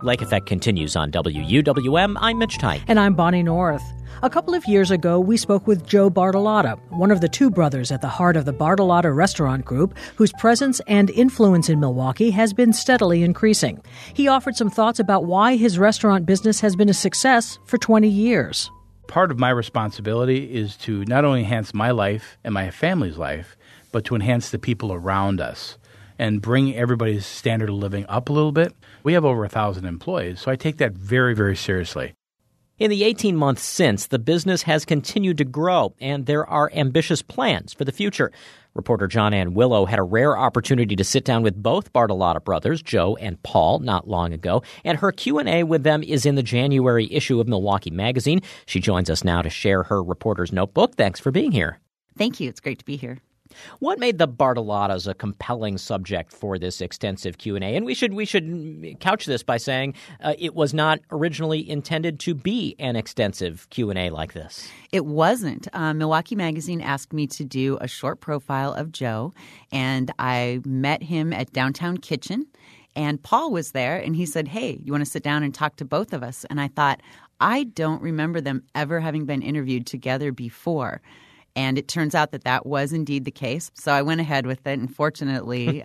Lake Effect continues on WUWM. I'm Mitch Teich. And I'm Bonnie North. A couple of years ago, we spoke with Joe Bartolotta, one of the two brothers at the heart of the Bartolotta Restaurant Group, whose presence and influence in Milwaukee has been steadily increasing. He offered some thoughts about why his restaurant business has been a success for 20 years. Part of my responsibility is to not only enhance my life and my family's life, but to enhance the people around us and bring everybody's standard of living up a little bit. We have over 1,000 employees, so I take that very, very seriously. In the 18 months since, the business has continued to grow, and there are ambitious plans for the future. Reporter John Ann Willow had a rare opportunity to sit down with both Bartolotta brothers, Joe and Paul, not long ago, and her Q&A with them is in the January issue of Milwaukee Magazine. She joins us now to share her reporter's notebook. Thanks for being here. Thank you. It's great to be here. What made the Bartolottas a compelling subject for this extensive Q&A? And we should couch this by saying it was not originally intended to be an extensive Q&A like this. It wasn't. Milwaukee Magazine asked me to do a short profile of Joe, and I met him at Downtown Kitchen, and Paul was there, and he said, "Hey, you want to sit down and talk to both of us?" And I thought, I don't remember them ever having been interviewed together before. And it turns out that was indeed the case. So I went ahead with it, and fortunately,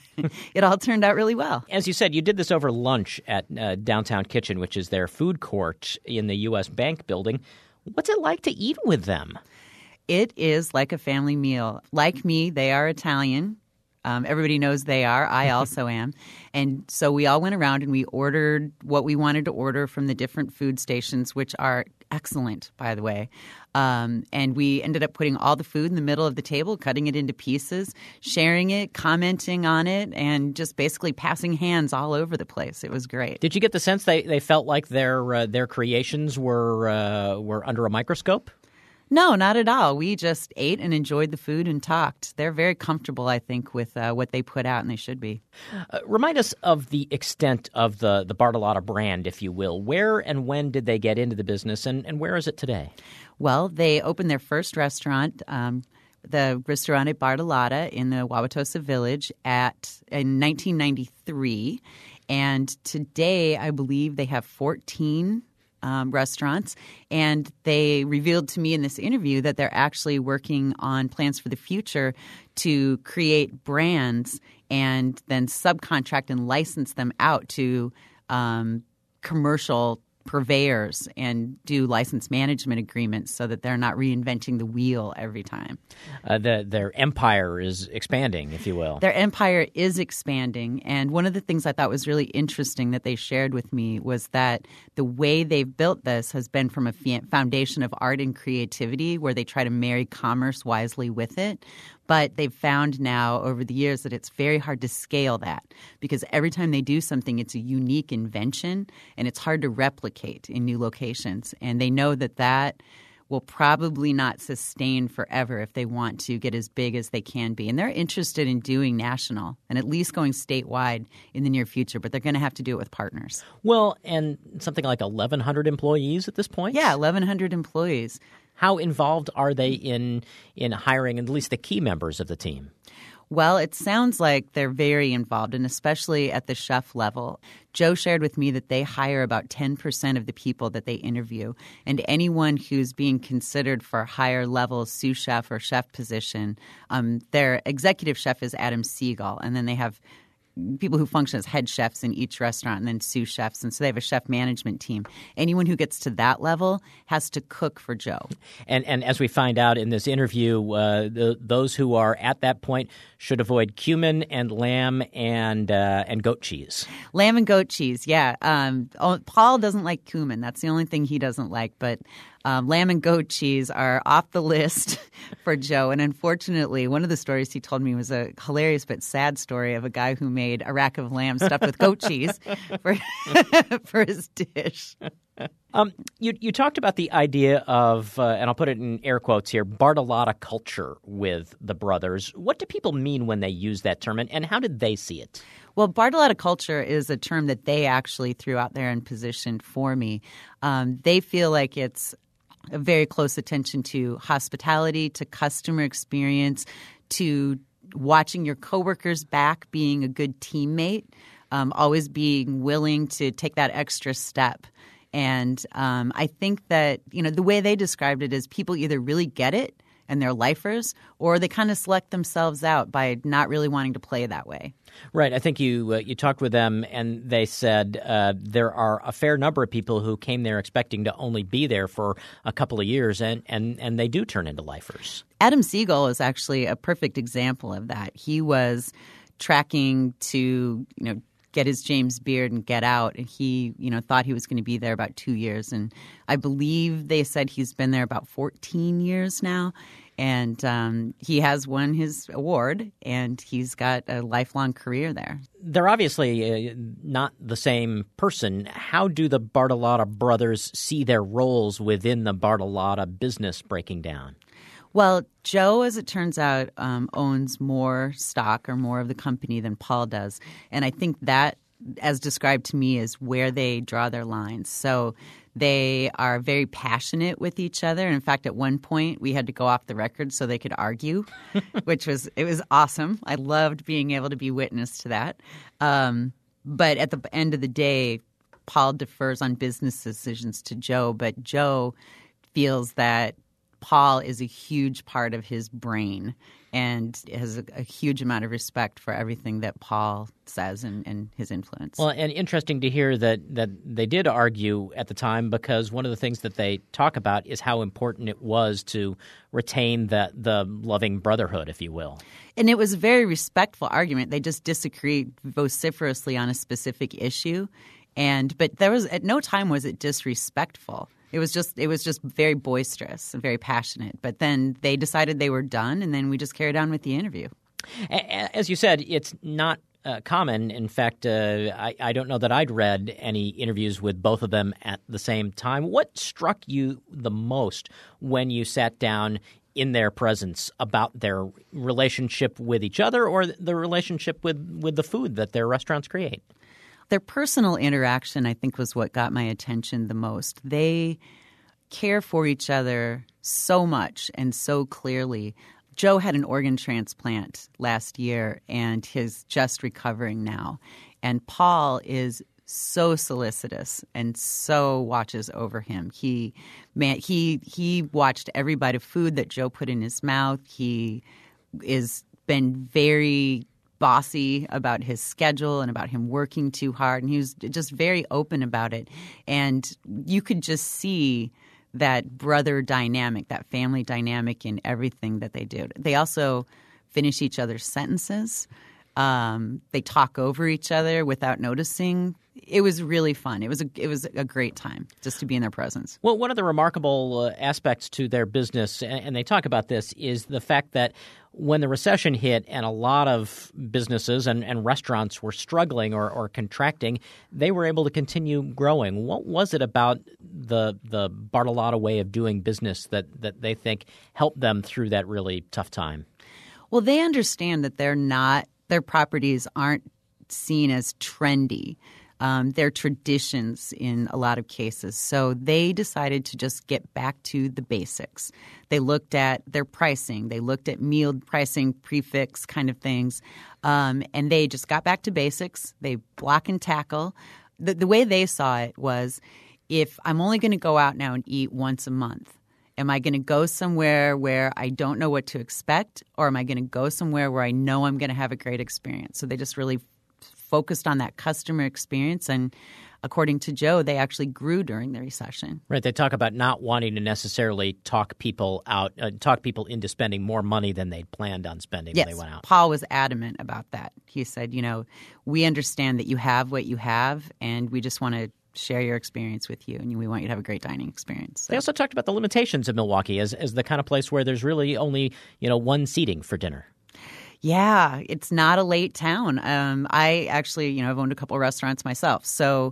it all turned out really well. As you said, you did this over lunch at Downtown Kitchen, which is their food court in the U.S. Bank building. What's it like to eat with them? It is like a family meal. Like me, they are Italian. Everybody knows they are. I also am. And so we all went around and we ordered what we wanted to order from the different food stations, which are excellent, by the way. And we ended up putting all the food in the middle of the table, cutting it into pieces, sharing it, commenting on it, and just basically passing hands all over the place. It was great. Did you get the sense they felt like their creations were under a microscope? No, not at all. We just ate and enjoyed the food and talked. They're very comfortable, I think, with what they put out, and they should be. Remind us of the extent of the Bartolotta brand, if you will. Where and when did they get into the business, and where is it today? Well, they opened their first restaurant, the Ristorante Bartolotta in the Wauwatosa Village in 1993. And today, I believe they have 14 restaurants, and they revealed to me in this interview that they're actually working on plans for the future to create brands and then subcontract and license them out to commercial purveyors and do license management agreements so that they're not reinventing the wheel every time. Their empire is expanding, if you will. Their empire is expanding. And one of the things I thought was really interesting that they shared with me was that the way they've built this has been from a foundation of art and creativity where they try to marry commerce wisely with it. But they've found now over the years that it's very hard to scale that because every time they do something, it's a unique invention and it's hard to replicate in new locations. And they know that will probably not sustain forever if they want to get as big as they can be. And they're interested in doing national and at least going statewide in the near future, but they're going to have to do it with partners. Well, and something like 1,100 employees at this point? Yeah, 1,100 employees. How involved are they in hiring at least the key members of the team? Well, it sounds like they're very involved, and especially at the chef level. Joe shared with me that they hire about 10% of the people that they interview, and anyone who's being considered for a higher level sous chef or chef position, their executive chef is Adam Siegel, and then they have people who function as head chefs in each restaurant and then sous chefs. And so they have a chef management team. Anyone who gets to that level has to cook for Joe. And as we find out in this interview, those who are at that point should avoid cumin and lamb and goat cheese. Lamb and goat cheese, yeah. Paul doesn't like cumin. That's the only thing he doesn't like. But lamb and goat cheese are off the list for Joe. And unfortunately, one of the stories he told me was a hilarious but sad story of a guy who made a rack of lamb stuffed with goat cheese for his dish. You talked about the idea of, and I'll put it in air quotes here, Bartolotta culture with the brothers. What do people mean when they use that term, and how did they see it? Well, Bartolotta culture is a term that they actually threw out there and positioned for me. They feel like it's a very close attention to hospitality, to customer experience, to watching your coworkers back, being a good teammate. always being willing to take that extra step. And I think that, the way they described it is people either really get it and they're lifers, or they kind of select themselves out by not really wanting to play that way. Right. I think you talked with them, and they said there are a fair number of people who came there expecting to only be there for a couple of years, and they do turn into lifers. Adam Siegel is actually a perfect example of that. He was tracking to, get his James Beard and get out. And he, thought he was going to be there about 2 years. And I believe they said he's been there about 14 years now. And he has won his award, and he's got a lifelong career there. They're obviously not the same person. How do the Bartolotta brothers see their roles within the Bartolotta business breaking down? Well, Joe, as it turns out, owns more stock or more of the company than Paul does. And I think that, as described to me, is where they draw their lines. So they are very passionate with each other. In fact, at one point, we had to go off the record so they could argue, it was awesome. I loved being able to be witness to that. But at the end of the day, Paul defers on business decisions to Joe, but Joe feels that Paul is a huge part of his brain and has a huge amount of respect for everything that Paul says and his influence. Well, and interesting to hear that they did argue at the time, because one of the things that they talk about is how important it was to retain the loving brotherhood, if you will. And it was a very respectful argument. They just disagreed vociferously on a specific issue. But there was, at no time was it disrespectful. It was just very boisterous and very passionate. But then they decided they were done, and then we just carried on with the interview. As you said, it's not common. In fact, I don't know that I'd read any interviews with both of them at the same time. What struck you the most when you sat down in their presence about their relationship with each other, or the relationship with the food that their restaurants create? Their personal interaction, I think, was what got my attention the most. They care for each other so much and so clearly. Joe had an organ transplant last year and he's just recovering now. And Paul is so solicitous and so watches over him. He watched every bite of food that Joe put in his mouth. He is been very bossy about his schedule and about him working too hard. And he was just very open about it. And you could just see that brother dynamic, that family dynamic in everything that they do. They also finish each other's sentences. They talk over each other without noticing. It was really fun. It was a great time just to be in their presence. Well, one of the remarkable aspects to their business, and they talk about this, is the fact that when the recession hit and a lot of businesses and restaurants were struggling or contracting, they were able to continue growing. What was it about the Bartolotta way of doing business that they think helped them through that really tough time? Well, they understand that their properties aren't seen as trendy. They're traditions in a lot of cases. So they decided to just get back to the basics. They looked at their pricing. They looked at meal pricing, prefix kind of things. And they just got back to basics. They block and tackle. The way they saw it was, if I'm only going to go out now and eat once a month, am I going to go somewhere where I don't know what to expect, or am I going to go somewhere where I know I'm going to have a great experience? So they just really focused on that customer experience. And according to Joe, they actually grew during the recession. Right. They talk about not wanting to necessarily talk people into spending more money than they'd planned on spending when they went out. Paul was adamant about that. He said, we understand that you have what you have, and we just want to share your experience with you, and we want you to have a great dining experience. So. They also talked about the limitations of Milwaukee as the kind of place where there's really only one seating for dinner. Yeah, it's not a late town. I actually, I've owned a couple of restaurants myself. So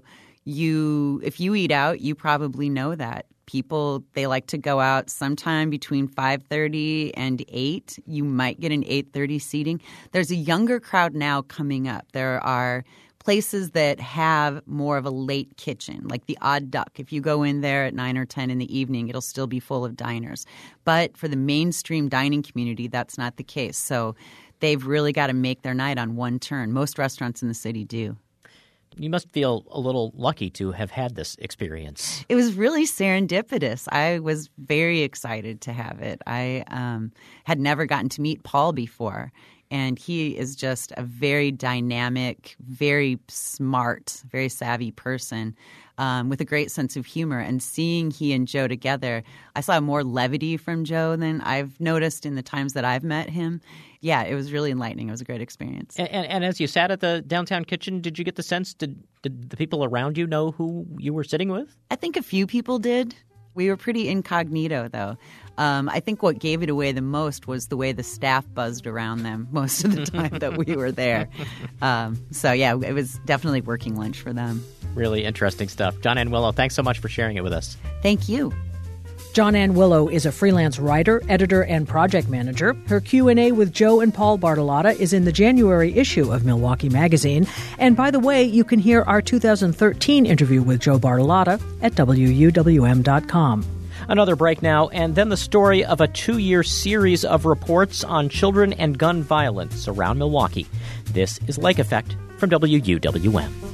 if you eat out, you probably know that. People, they like to go out sometime between 5:30 and 8. You might get an 8:30 seating. There's a younger crowd now coming up. There are places that have more of a late kitchen, like the Odd Duck. If you go in there at 9 or 10 in the evening, it'll still be full of diners. But for the mainstream dining community, that's not the case. So they've really got to make their night on one turn. Most restaurants in the city do. You must feel a little lucky to have had this experience. It was really serendipitous. I was very excited to have it. I had never gotten to meet Paul before, and he is just a very dynamic, very smart, very savvy person with a great sense of humor. And seeing he and Joe together, I saw more levity from Joe than I've noticed in the times that I've met him. Yeah, it was really enlightening. It was a great experience. And as you sat at the downtown kitchen, did you get the sense, did the people around you know who you were sitting with? I think a few people did. We were pretty incognito, though. I think what gave it away the most was the way the staff buzzed around them most of the time that we were there. So, yeah, it was definitely working lunch for them. Really interesting stuff. John Ann Willow, thanks so much for sharing it with us. Thank you. John Ann Willow is a freelance writer, editor, and project manager. Her Q&A with Joe and Paul Bartolotta is in the January issue of Milwaukee Magazine. And by the way, you can hear our 2013 interview with Joe Bartolotta at WUWM.com. Another break now, and then the story of a 2-year series of reports on children and gun violence around Milwaukee. This is Lake Effect from WUWM.